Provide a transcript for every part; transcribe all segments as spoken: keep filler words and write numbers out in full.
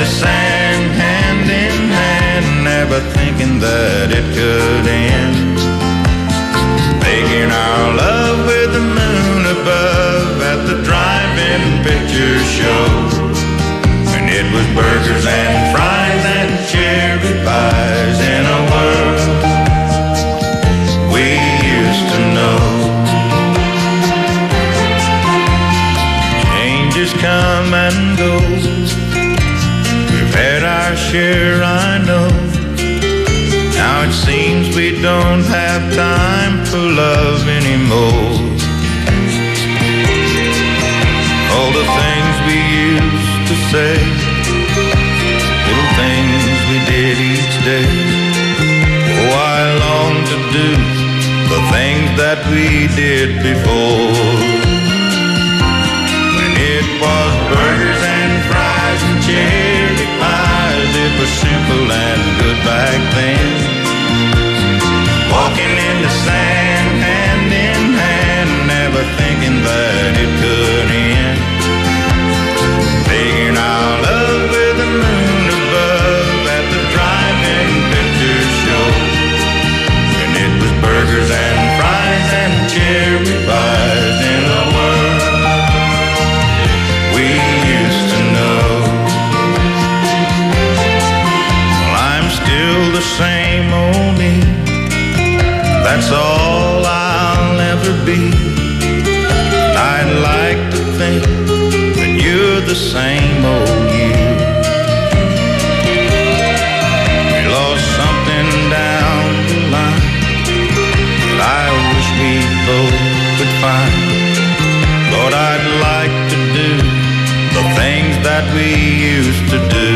the sand, hand in hand, never thinking that it could end. Making our love with the moon above at the drive-in picture show. And it was burgers and fries and cherry pies in a world we used to know. Changes come and go. We've had our share, I know. Now it seems we don't have time for love anymore. All the things we used to say, little things we did each day. Oh, I long to do the things that we did before. When it was burgers and fries and cherry pies, it was simple and good back then. Walking in the sand, hand in hand, never thinking that it could end. Making our love with the moon above at the drive-in picture show. And it was burgers and fries and cherry pies in a world we used to know. Well, I'm still the same old me. That's all I'll ever be. I'd like to think that you're the same old you. We lost something down the line that I wish we both could find. Lord, I'd like to do the things that we used to do.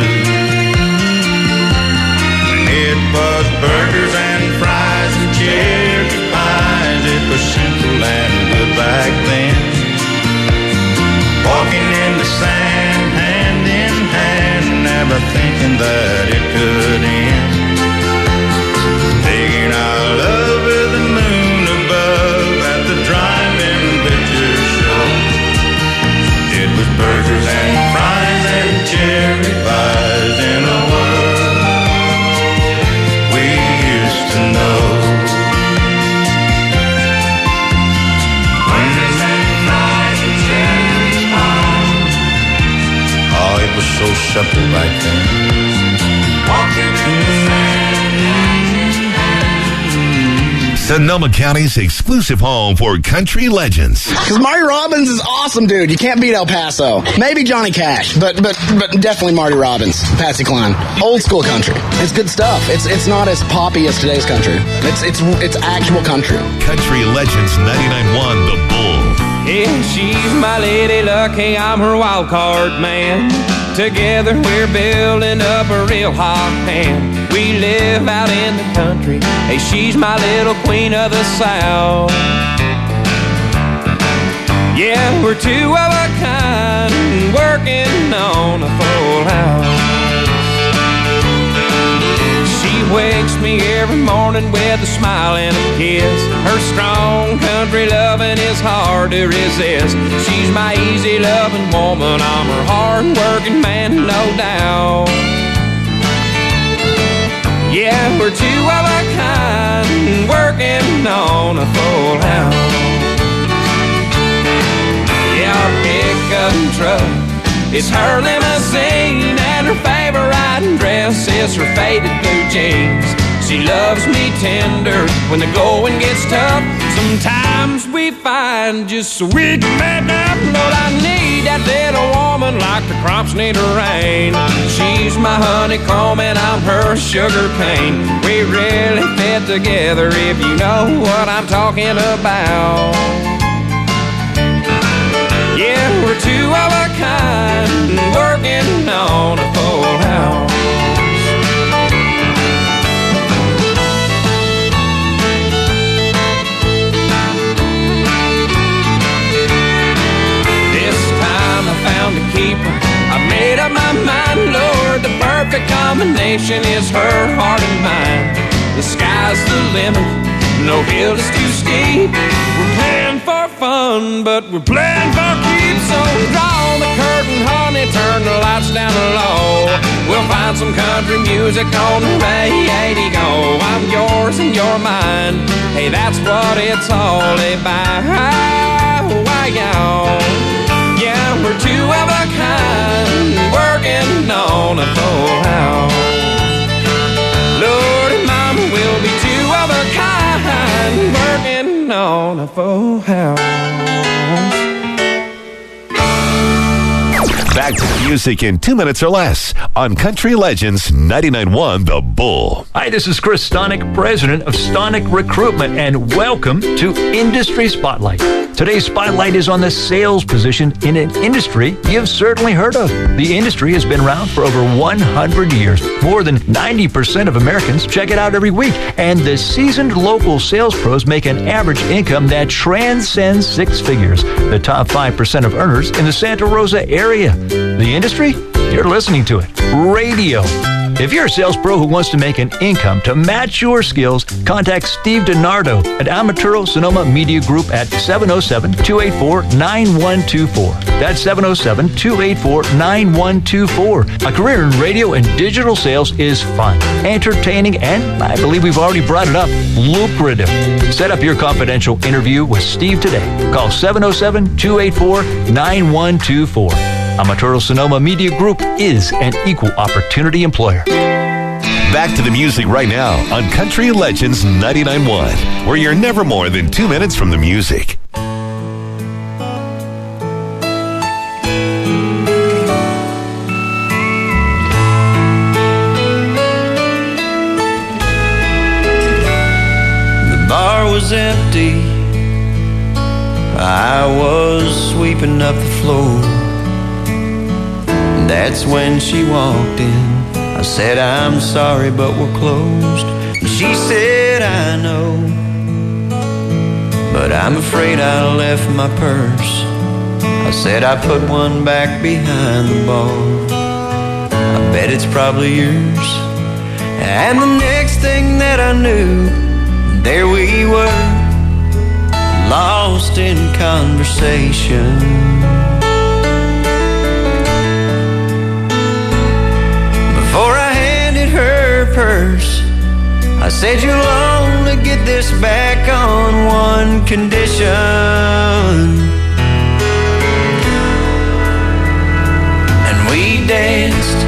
When it was burgers and fries and cherry pies, it was simple and good back then. Walking in the sand, hand in hand, never thinking that it could end. Taking our love with the moon above at the drive-in picture show. It was burgers and fries and cherry pies in a world we used to know. It was so simple back then. Walking in the sand. Sonoma County's exclusive home for country legends. Because Marty Robbins is awesome, dude. You can't beat El Paso. Maybe Johnny Cash, but but but definitely Marty Robbins, Patsy Cline. Old school country. It's good stuff. It's it's not as poppy as today's country. It's it's it's actual country. Country Legends ninety-nine point one The Bull. Yeah, she's my lady luck, hey, I'm her wild card man. Together we're building up a real hot hand. We live out in the country, hey, she's my little queen of the South. Yeah, we're two of a kind, working on a full house. She wakes me every morning with a smile and a kiss. Her strong country loving is hard to resist. She's my easy loving woman, I'm her hard working man, no doubt. Yeah, we're two of a kind, working on a full house. Yeah, our pickup truck is her limousine, and her favorite riding dress is her faded blue jeans. She loves me tender when the going gets tough. Sometimes we find just so we can make up. Lord, I need that little woman like the crops need a rain. She's my honeycomb and I'm her sugar cane. We really fit together if you know what I'm talking about. Yeah, we're two of a kind, working on a full house. This time I found a keeper, I made up my mind, Lord, the perfect combination is her heart and mine. The sky's the limit, no hill is too steep. We're playing for fun, but we're playing for keeps. So draw the curtain, honey, turn the lights down low. some country music on the radio. I'm yours and you're mine. Hey, that's what it's all about. Yeah, we're two of a kind, working on a full house. Lord and Mama will be two of a kind, working on a full house. Back to the music in two minutes or less on Country Legends ninety-nine point one The Bull. Hi, this is Chris Stonick, president of Stonick Recruitment, and welcome to Industry Spotlight. Today's spotlight is on the sales position in an industry you've certainly heard of. The industry has been around for over one hundred years. More than ninety percent of Americans check it out every week, and the seasoned local sales pros make an average income that transcends six figures. The top five percent of earners in the Santa Rosa area. The industry? You're listening to it. Radio. If you're a sales pro who wants to make an income to match your skills, contact Steve DiNardo at Amaturo Sonoma Media Group at seven oh seven, two eight four, nine one two four. That's seven oh seven, two eight four, nine one two four. A career in radio and digital sales is fun, entertaining, and I believe we've already brought it up, lucrative. Set up your confidential interview with Steve today. Call seven oh seven, two eight four, nine one two four. Amaturo Sonoma Media Group is an equal opportunity employer. Back to the music right now on Country Legends ninety-nine point one, where you're never more than two minutes from the music. The bar was empty. I was sweeping up the floor. That's when she walked in. I said, I'm sorry, but we're closed. She said, I know, but I'm afraid I left my purse. I said, I put one back behind the bar. I bet it's probably yours. And the next thing that I knew, there we were, lost in conversation. Before I handed her purse, I said, you'll only get this back on one condition. And we danced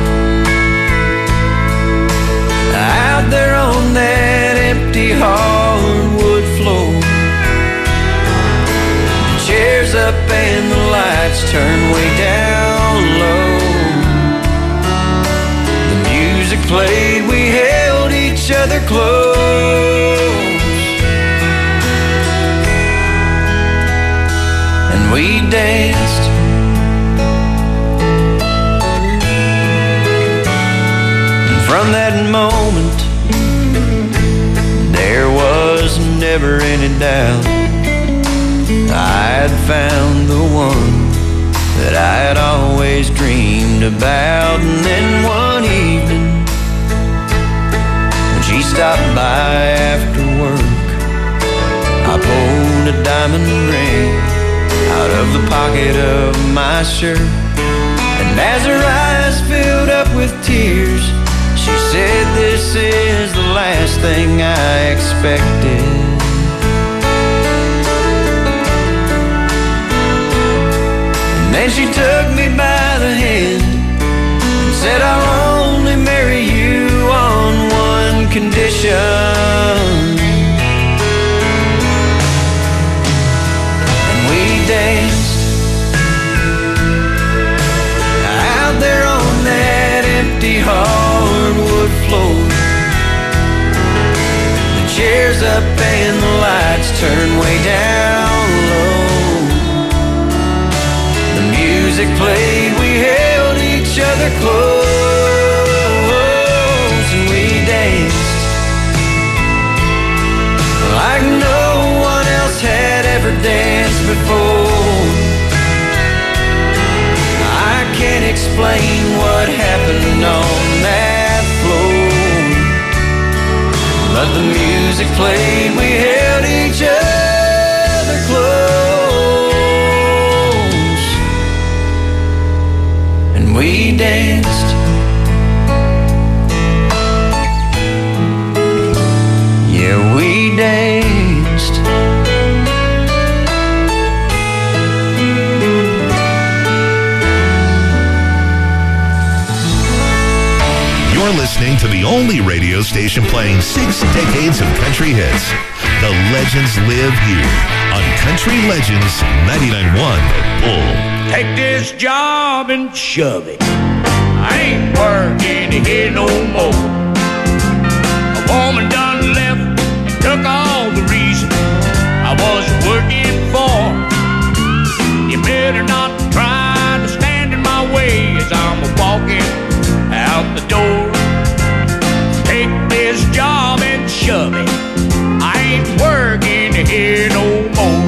out there on that empty hardwood floor. The chairs up and the lights turned way down low. Played, we held each other close, and we danced. And from that moment, there was never any doubt I'd found the one that I had always dreamed about. And then one evening, she stopped by after work. I pulled a diamond ring out of the pocket of my shirt, and as her eyes filled up with tears, she said, this is the last thing I expected. And then she took me by the hand and said, I'll only marry you on one condition. And we danced out there on that empty hardwood floor. The chairs up and the lights turned way down low. The music played, we held each other close, and we danced like no one else had ever danced before. I can't explain what happened on that floor, but the music played, we held each other close, and we danced. listening to the only radio station playing six decades of country hits. The legends live here on Country Legends ninety-nine point one The Bull. Take this job and shove it. I ain't working here no more. A woman done left and took all the reason I was working for. You better not try to stand in my way as I'm walking out the door. Take this job and shove it. I ain't working here no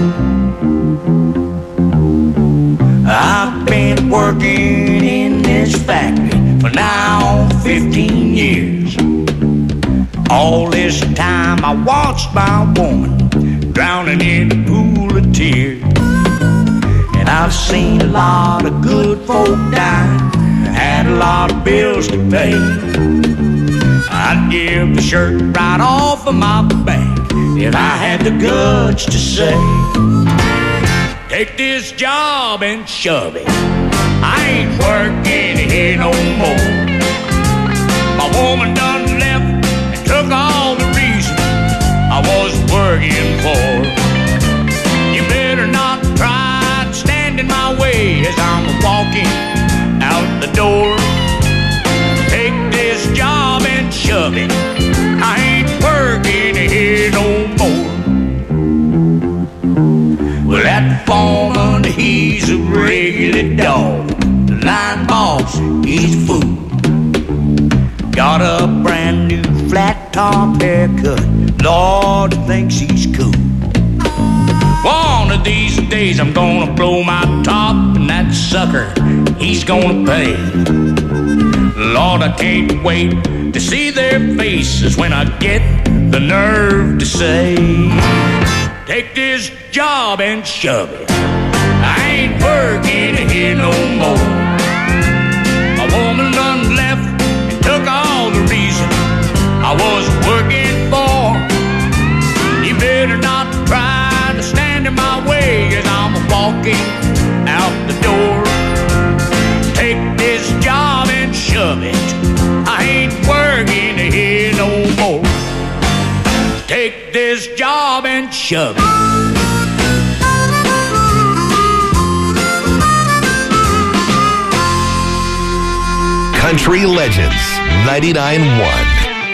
more. I've been working in this factory for now fifteen years. All this time I watched my woman drowning in a pool of tears. And I've seen a lot of good folk die, had a lot of bills to pay. I'd give the shirt right off of my back if I had the guts to say, take this job and shove it. I ain't working here no more. My woman done left and took all the reason I was working for. You better not try to stand in my way as I'm walking out the door. Take this job and shove it. I ain't working here no more. Well, that foreman, he's a regular dog. The line boss, he's a fool. Got a brand new flat top haircut. Lord, thinks he's cool. One of these days I'm gonna blow my top, and that sucker, he's gonna pay. Lord, I can't wait to see their faces when I get the nerve to say, take this job and shove it. I ain't working here no more. My woman done left and took all the reason I was working for. You better not try to stand in my way as I'm walking out the door. Take this job and shove it. I ain't working here no more. Take this job and shove it. Country Legends ninety-nine point one.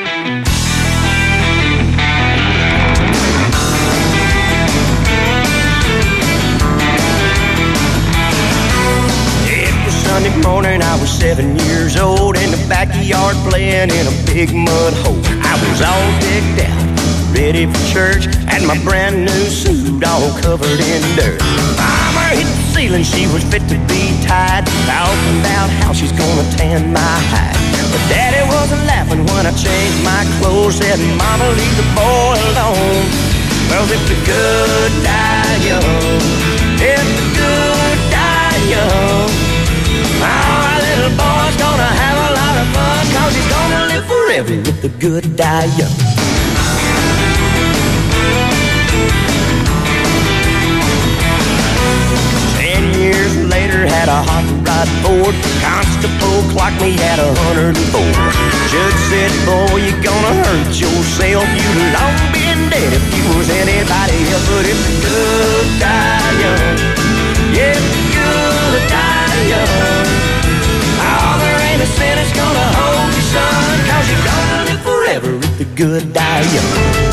Sunday morning, I was seven years old in the backyard playing in a big mud hole. I was all decked out, ready for church, and my brand new suit all covered in dirt. Mama hit the ceiling, she was fit to be tied, talking about how she's gonna tan my hide. But Daddy wasn't laughing when I changed my clothes, said, Mama, leave the boy alone. Well, if the good die young, if the good die young, my little boy's gonna have a lot of fun, 'cause he's gonna live forever if the good die young. Ten years later, had a hot rod Ford. Constable clocked me at a hundred and four. Judge said, boy, you're gonna hurt yourself. You'd long been dead if you was anybody else. But if the good die young, yeah, if the good die young, oh, there ain't a sin that's gonna hold you, son, 'cause you're gonna live forever if the good die young.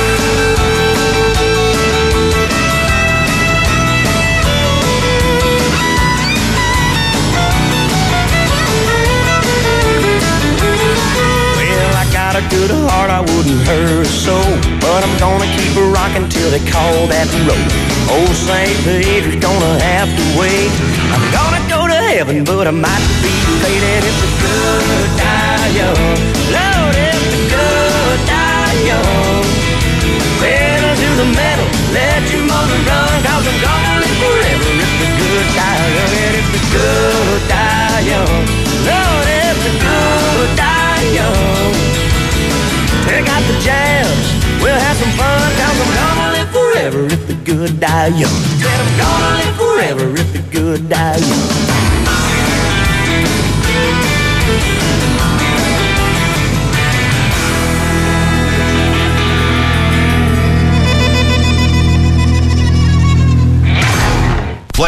A good heart, I wouldn't hurt a soul, but I'm gonna keep her rocking till they call that road. Old Saint Peter's gonna have to wait. I'm gonna go to heaven, but I might be late. And if the good die young, Lord, if the good die young, pedal to the metal, let your mother run, 'cause I'm gonna live forever if the good die young. And if the good die young, Lord, if the good die young, take out the jams, we'll have some fun, 'cause I'm gonna live forever if the good die young. Said I'm gonna live forever if the good die young.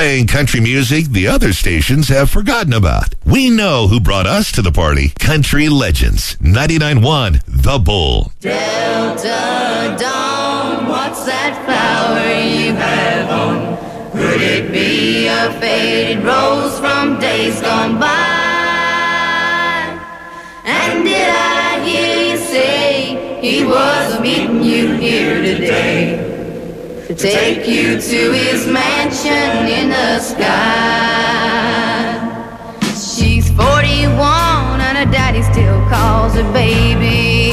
playing country music the other stations have forgotten about. We know who brought us to the party. Country Legends, ninety-nine point one The Bull. Delta Dawn, what's that flower you have on? Could it be a faded rose from days gone by? And did I hear you say he was meeting you here today to take you to his mansion in the sky? She's forty-one and her daddy still calls her baby.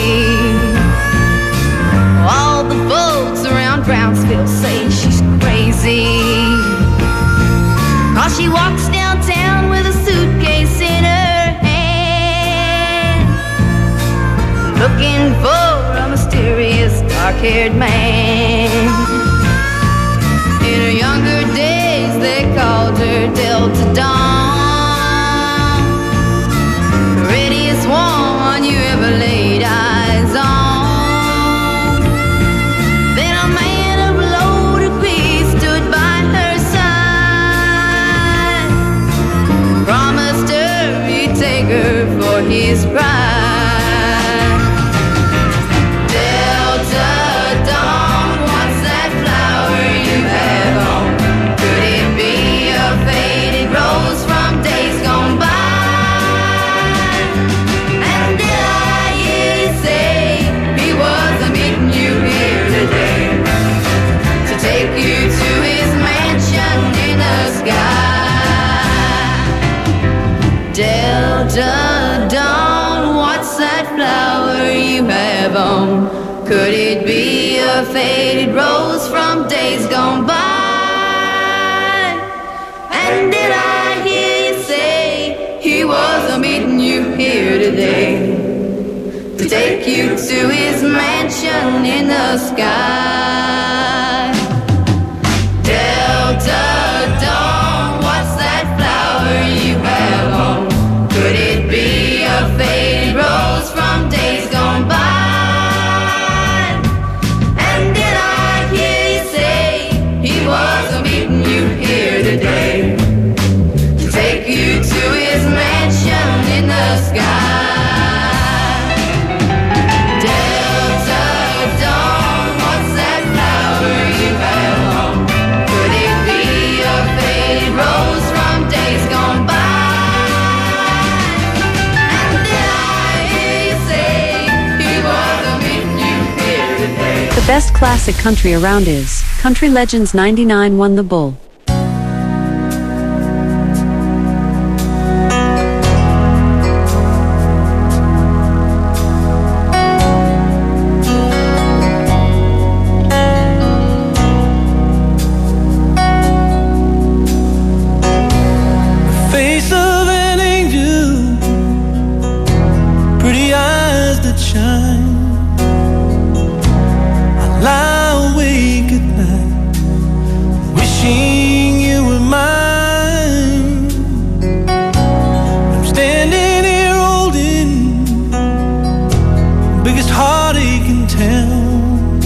All the folks around Brownsville say she's crazy, 'cause she walks downtown with a suitcase in her hand, looking for a mysterious dark-haired man. In her younger days they called her Delta Dawn, the readiest one you ever laid eyes on. Then a man of low degree stood by her side, promised her he'd take her for his bride. Delta Dawn, what's that flower you have on? Could it be a faded rose from days gone by? And did I hear you say he was meeting you here today to take you to his mansion in the sky? Delta Dawn, what's that flower you have on? Could it be a faded rose from days gone by? And did I hear you say he was meeting you here today to take you to his mansion in the sky? Delta Dawn, what's that flower you have on? Could it be a faded rose from days gone by? And did I hear you say he was meeting you here today to take you to his mansion in the sky? Delta Dawn, what's that flower you have on? Could it be a faded rose from days gone by? And did I hear you say he was meeting you here today? The best classic country around is Country Legends ninety-nine point one The Bull. Face of an angel, pretty eyes that shine. I lie awake at night, wishing you were mine. I'm standing here holding the biggest heartache in town.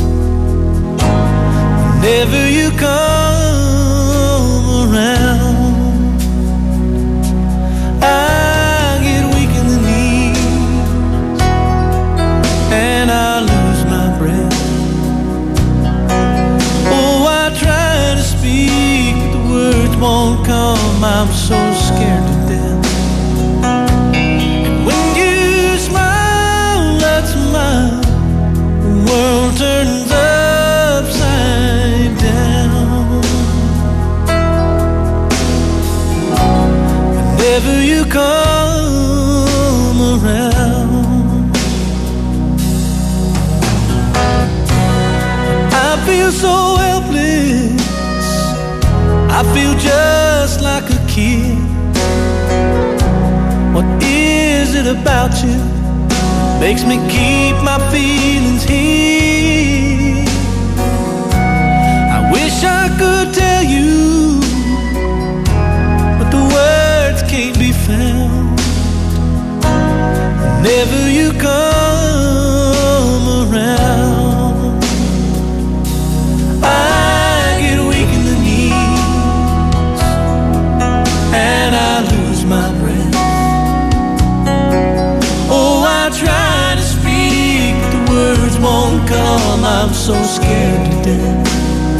Whenever you come around, I get weak in the knees and I lose my breath. Oh, I try to speak, but the words won't come. I'm so scared to death. And when you smile, that smile, the world turns upside down. Whenever you come around, I feel so helpless. I feel just like a kid. What is it about you that makes me keep my feelings hid? I wish I could tell you, but the words can't be found. Whenever you come around, I get weak in the knees I'm so scared to death.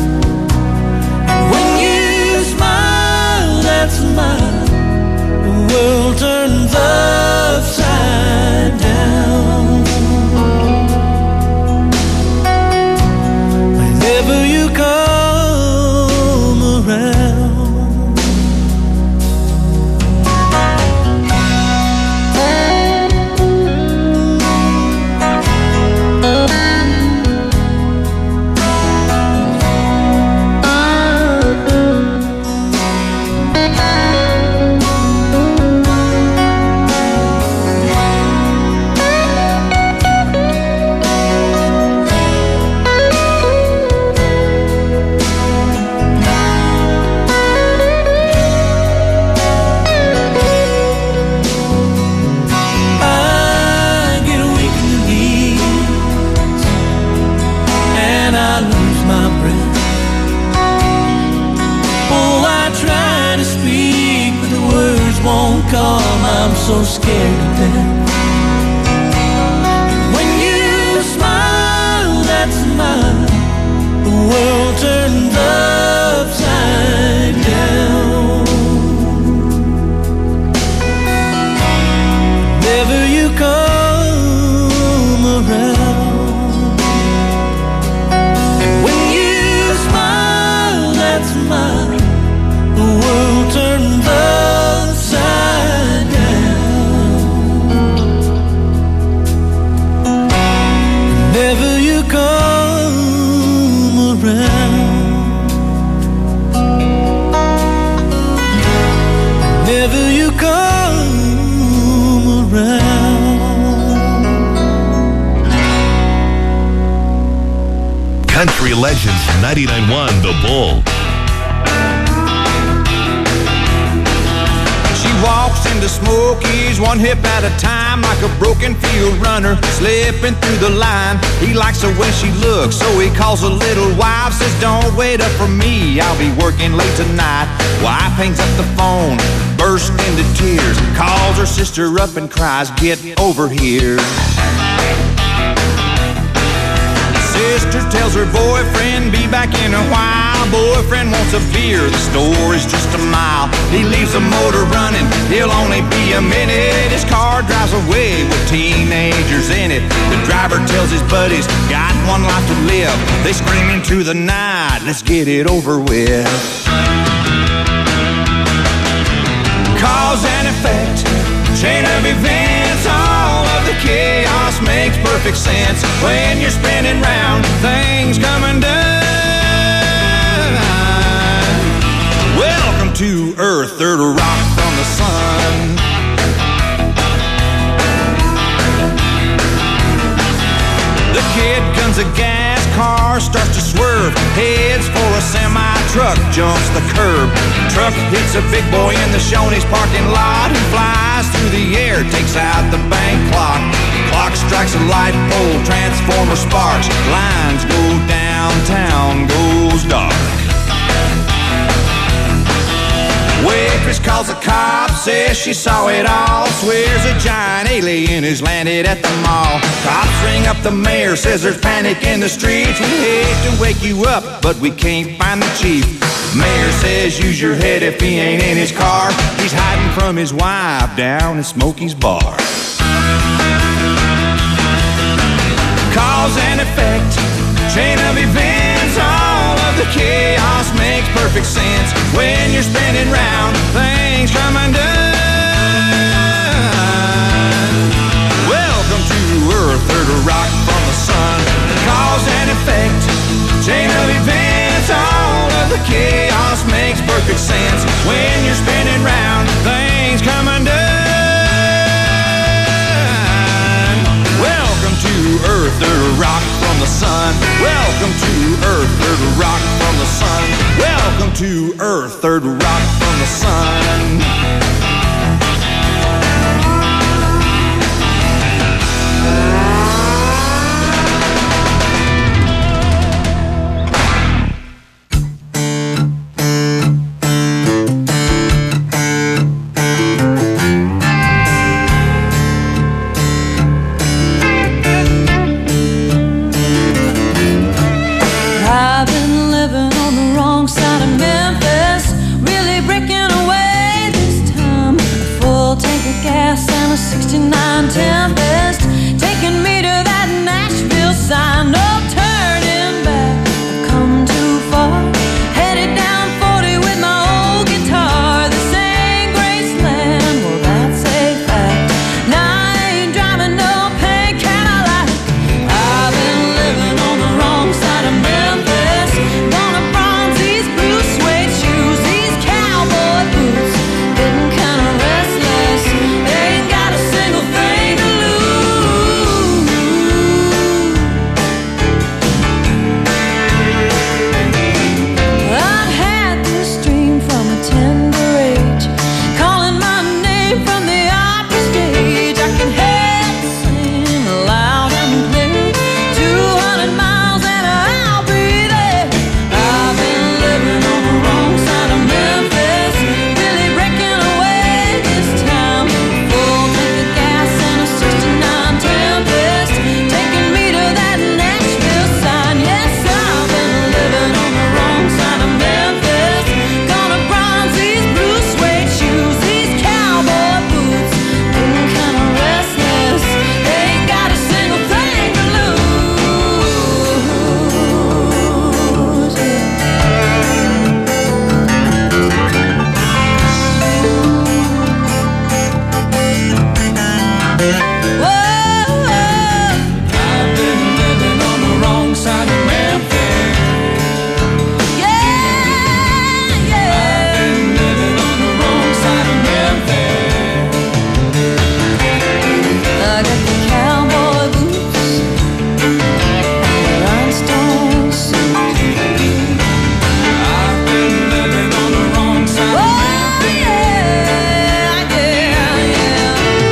When you smile, that smile, the world turns upside down. Whenever you come around, come, I'm so scared to death. When you smile, that smile, the world turns upside down. Never you come around. And when you smile, that smile, the world turns upside down. Never you come around. Never you come around. Country Legends ninety-nine point one The Bull. Walks into Smokies one hip at a time, like a broken field runner slipping through the line. He likes the way she looks, so he calls a little wife, says don't wait up for me, I'll be working late tonight. Wife hangs up the phone, bursts into tears, calls her sister up and cries, get over here. Sister tells her boyfriend be back in a while. Boyfriend wants a beer, the store is just a mile. He leaves the motor running, he'll only be a minute. His car drives away with teenagers in it. The driver tells his buddies, got one life to live. They scream into the night, let's get it over with. Cause and effect, chain of events, all of the chaos makes perfect sense. When you're spinning round, things come undone. Welcome to Earth, third rock from the sun. The kid guns a gas, car starts to swerve, heads for a semi-truck, jumps the curb. Truck hits a big boy in the Shoney's parking lot, who flies through the air, takes out the bank clock. Clock strikes a light pole, transformer sparks, lines go downtown, goes dark. Waitress calls the cops, says she saw it all, swears a giant alien has landed at the mall. Cops ring up the mayor, says there's panic in the streets. We hate to wake you up, but we can't find the chief. Mayor says use your head if he ain't in his car. He's hiding from his wife down in Smokey's bar. Cause and effect, chain of events, all of the chaos makes perfect sense. When you're spinning round, things come undone. Welcome to Earth, third rock from the sun. Cause and effect, chain of events, all of the chaos makes perfect sense. When you're spinning round, things come undone. Welcome to Earth, third rock from the sun. Welcome to Earth, third rock from the sun. Welcome to Earth, third rock from the sun. sign, no turning back. I've come too far, headed down forty with my old guitar. This ain't Graceland, well that's a fact. Now I ain't driving no pink Cadillac. I've been living on the wrong side of Memphis. Gonna bronze these blue suede shoes, these cowboy boots, getting kinda restless. Ain't got a single thing to lose. I've had this dream from a tender age, calling my name from the opera stage. I can hear it sing loud and clear, two hundred miles and I'll be there. I've been living on the wrong side of Memphis, really breaking away this time. Full tank of gas and a sixty-nine Tempest, taking me to that Nashville sign. Yes, I've been living on the wrong side of Memphis. Gonna bronze these blue suede shoes, these cowboy boots, getting kinda restless. Ain't got a single thing to lose. Whoa, I've been living on the wrong side of Memphis. yeah, yeah. Been living on the wrong side of Memphis. I got the cowboy boots and the rhinestone suit. I've been living on the wrong side Oh, of Memphis. yeah, yeah, yeah.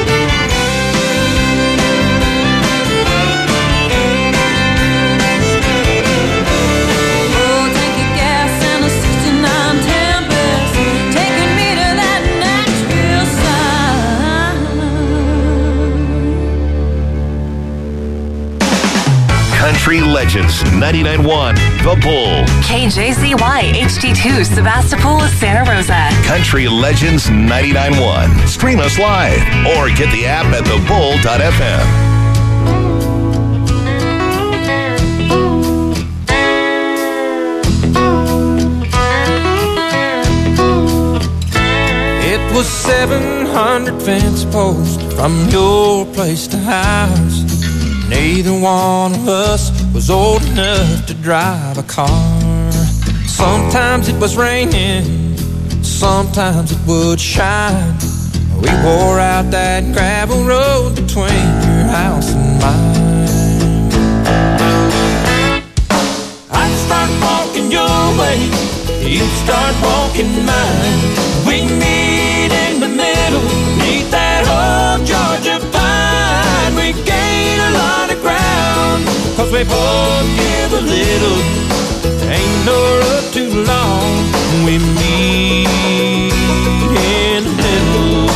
Oh, tank of gas and a sixty-nine Tempest, taking me to that Nashville sign. Country Legends ninety-nine point one The Bull. K J Z Y H D two Sebastopol, Santa Rosa. Country Legends ninety-nine point one. Stream us live or get the app at the bull dot f m. It was seven hundred fence posts from your place to ours. Neither one of us was old enough to drive a car. Sometimes it was raining, sometimes it would shine. We wore out that gravel road between your house and mine. I'd start walking your way, you'd start walking mine. We meet in the middle, neath that old Georgia pine. We gain a lot of ground, cause we both give a little. Ain't no road too long, we meet in the middle.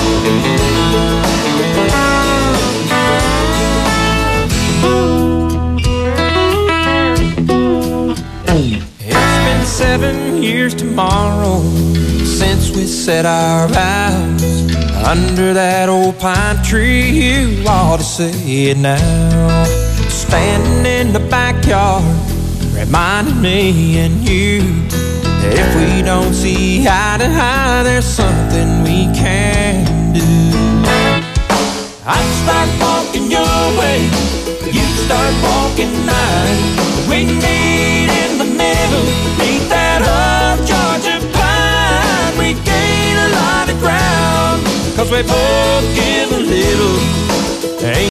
It's been seven years tomorrow since we said our vows under that old pine tree. You ought to say it now. Standing in the backyard, reminding me and you that if we don't see eye to eye, there's something we can do. I'd start walking your way, you'd start walking mine. We meet in the middle, beneath that old Georgia pine. We gain a lot of ground, cause we both give a little. Ain't